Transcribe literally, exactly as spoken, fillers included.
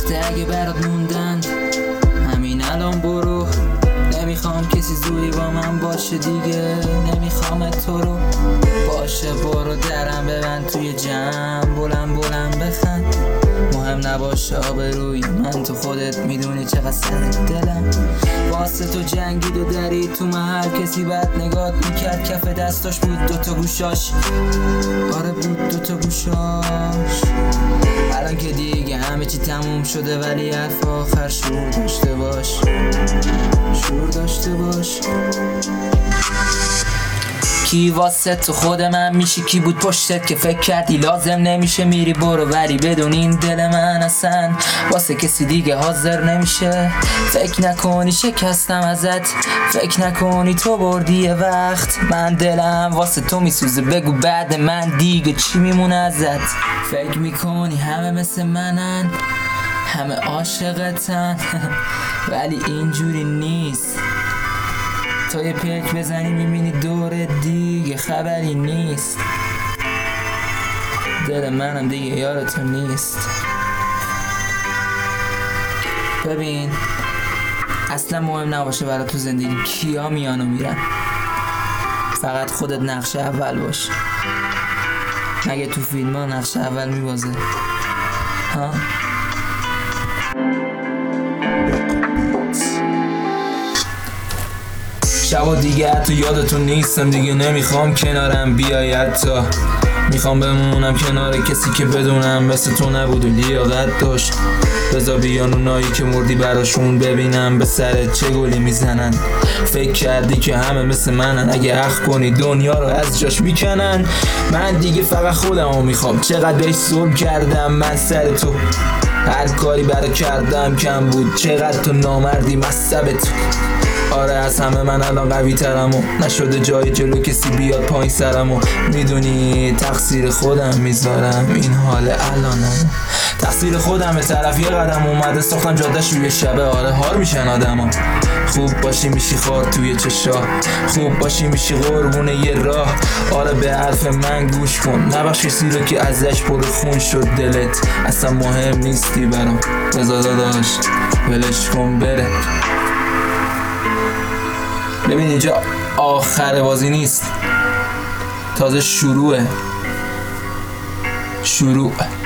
رفته اگه برات موندن همین الان برو. نمیخوام کسی زوری با من باشه دیگه، نمیخوام تو رو. باشه برو درم ببند توی جمع، بلند بلند بخند. مهم نباشه آبروی من، تو خودت میدونی چقدر سر دلم واسه تو جنگید و درید تو محل. کسی بد نگات میکرد، کف دستاش بود دوتا گوشاش. آره بود دوتا گوشاش. الان که دیگه همه چی تموم شده، ولی حرف آخر شور داشته باش، شور داشته باش. کی واسه تو خود من میشی؟ کی بود پشتت که فکر کردی لازم نمیشه میری برو ولی بدون این دل من اصلا واسه کسی دیگه حاضر نمیشه. فکر نکنی شکستم ازت، فکر نکنی تو بردی یه وقت. من دلم واسه تو میسوزه، بگو بعد من دیگه چی میمونه ازت. فکر میکنی همه مثل منن، همه عاشقتن ولی اینجوری نیست. تا یه پیک بزنی میبینی دور دیگه خبری نیست. دل منم دیگه یار تو نیست. ببین اصلا مهم نباشه برای تو زندگی کیا میان و میرن، فقط خودت نقش اول باش. مگه تو فیلم ها نقش اول میبازه ها؟ شبا دیگه حتی یادتون نیستم، دیگه نمیخوام کنارم بیای. حتی میخوام بمونم کنار کسی که بدونم مثل تو نبود و لیاقت داشت. بذار بیان اونایی که مردی براشون، ببینم به سرت چه گلی میزنن. فکر کردی که همه مثل منن، اگه حق کنی دنیا رو از جاش میکنن. من دیگه فقط خودمو میخوام، چقدر بهش ظلم کردم من سر تو. هر کاری برا کردم کم بود، چقدر تو نامردی مصب تو. آره از همه من الان قوی ترم و نشده جای جلو کسی بیاد پایین سرم. و میدونی تقصیر خودم میذارم این حال الانم، تقصیر خودم. به طرف یه قدم اومده ساختم جادش روی شبه. آره هار میشن آدم ها. خوب باشی میشی خار توی چشا، خوب باشی میشی قربونه یه راه. آره به حرف من گوش کن، نبخش کسی رو که ازش پر خون شد دلت. اصلا مهم نیستی برام، بذار داداش ولش کن بره. ببین اینجا آخر بازی نیست، تازه شروعه. شروع